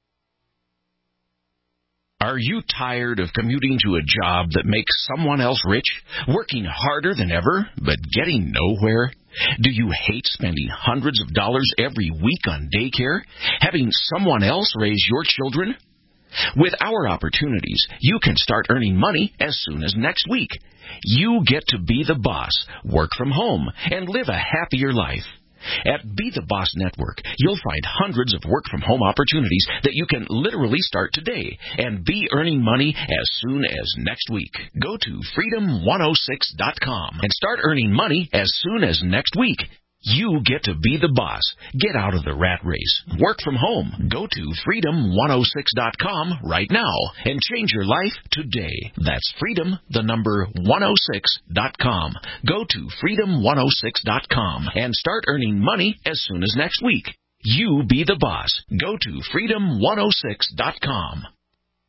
Are you tired of commuting to a job that makes someone else rich, working harder than ever, but getting nowhere? Do you hate spending hundreds of dollars every week on daycare, having someone else raise your children? With our opportunities, you can start earning money as soon as next week. You get to be the boss, work from home, and live a happier life. At Be the Boss Network, you'll find hundreds of work-from-home opportunities that you can literally start today and be earning money as soon as next week. Go to freedom106.com and start earning money as soon as next week. You get to be the boss. Get out of the rat race. Work from home. Go to freedom106.com right now and change your life today. That's freedom106.com. Go to freedom106.com and start earning money as soon as next week. You be the boss. Go to freedom106.com.